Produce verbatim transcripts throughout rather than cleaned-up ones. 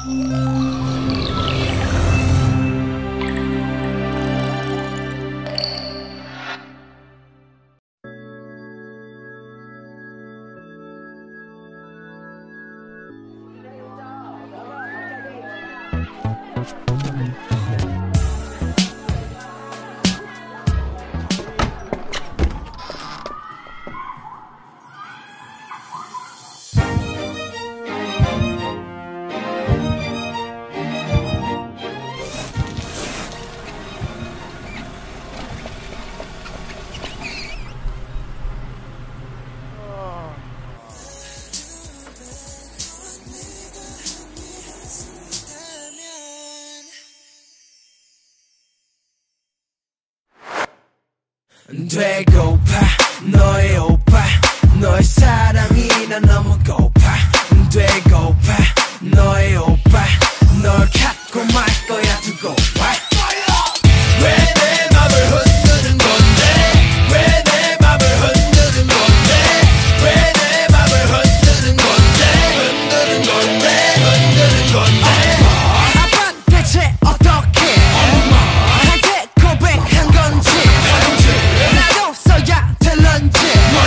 되고파 너의 오빠 너의 사랑이 난 너무 고파 되고파 너의 오빠 널 갖고 말 거야 두고 봐 왜 내 맘을 흔드는 건데 왜 내 맘을 흔드는 건데 왜 내 맘을 흔드는 건데 흔드는 건데 흔드는 건데 아빠 대체 어떻게 나한테 고백한 건지 나도 써야 될런지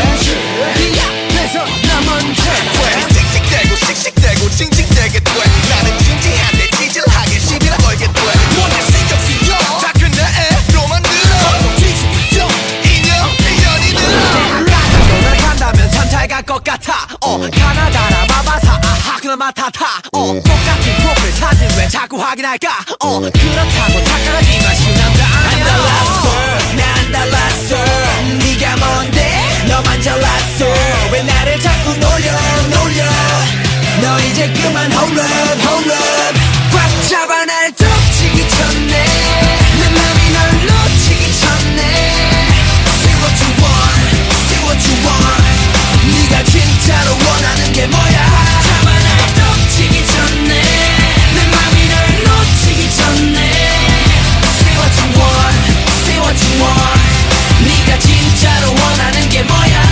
네 앞에서 나 먼저 왜 씩씩대고 씩씩대고 징징대게 돼 나는 진지한데 찌질하게 시비를 걸게 돼 뭔가 신경 쓰여 다 그나에 로만 들어 뒤집죠 인형 인연이 들어 너를 간다면 참 잘 갈 것 같아 어 가나다라 마바사 아하 그나 마타타 어 똑같은 프로필 사진 왜 자꾸 확인할까 어 그렇다고 착각하기가 쉬운 남자 안 달랐어 난 달랐어 네가 뭔데 너만 잘났어 왜 나를 자꾸 놀려 놀려 너 이제 그만 홈런 홈런 꽉 잡아 날 덮치기 전에 내 맘이 널 놓치기 전에 Say what you want Say what you want 네가 진짜로 원하는 게 뭐야 잡아 날 덮치기 전에 내 맘이 널 놓치기 전에 Say what you want Say what you want 네가 진짜로 원하는 게 뭐야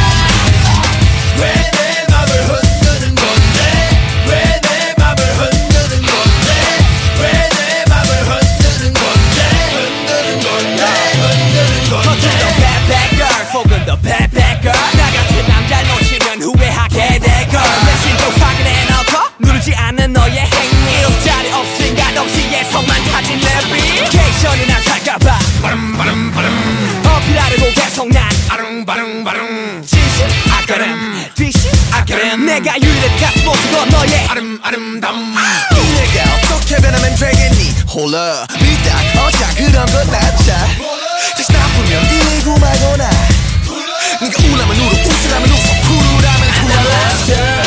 왜 내 맘을 흔드는 건데 왜 내 맘을 흔드는 건데 왜 내 맘을 흔드는 건데 흔드는 건데 흔드는 건데 겉으로 bad bad girl 속은 더 bad bad girl 나 같은 남자 놓치면 후회하게 될걸 내심도 확인해 놓고 누르지 않는 너의 행위 일자리 없으니까 동시에서만 타진 내비케이션이나 살까봐 바름 바름 바름 어필하려고 계속 난 아릉바릉바릉 진심 아까름 뒤심 아까름 내가 유일한 모든 건 너의 아름 아름담 내가 어떻게 변하면 되겠니 홀라 믿다 어자 그런 건 낫자 다시 나쁘면 일고 말거나 네가 우라면 울어 웃으라면 웃어 쿨하면 쿨하라